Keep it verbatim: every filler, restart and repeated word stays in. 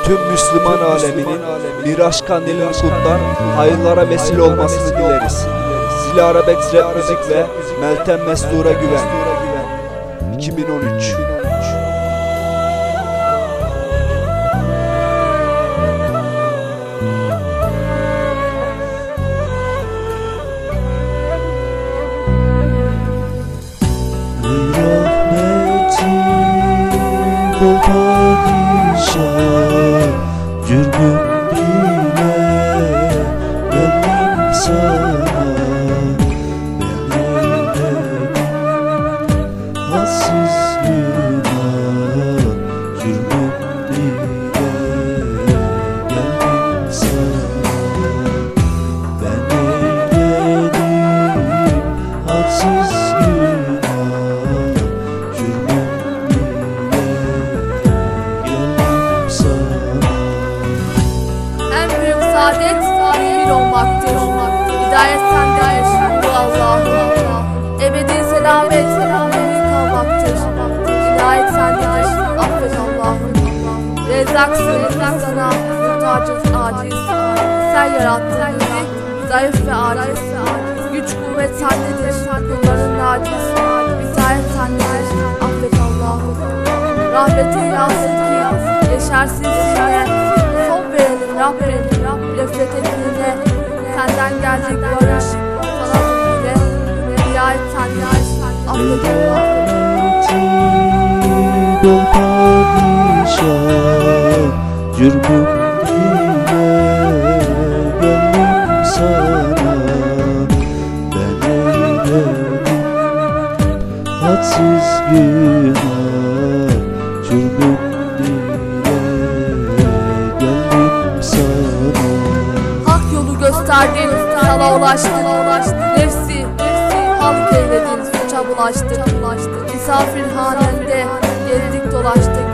tüm Müslüman aleminin Miraç Kandili'nin kutlar, hayırlara vesile olmasını dileriz. Dilara Betrep Müzik ve Meltem Mestur'a Güven. iki bin on üç. Bol padişah, cürbüm bile geldim sana. Ben eyledim hassiz günah, cürbüm bile geldim sana. Ben eyledim hassiz saadet bir olmaktır. Hidayet sendedir Allah'ım. Ebedi selamet büyük kalmaktır. Hidayet sendedir, affet Allah'ım. Rezzaksın, sana muhtacız, aciz. Sen yarattın bizi, zayıf ve aciz. Güç kuvvet sendedir, kulların aciz. Hidayet sendedir, affet Allah'ım. Rahmetin yağsın ki yeşersiz yine. Son verelim Rabbim. Nefret ettiğine senden gelecek barış sana bile riayet sendedir, affet Allah'ım. Bol padişah, cürbüm bile geldim sana. Ben eyledim hadsiz günah, cürbüm bile geldim sana. Gösterdin, sana ulaştın, nefsi, halk eyledin, suça bulaştık. Misafirhanende gezdik dolaştık.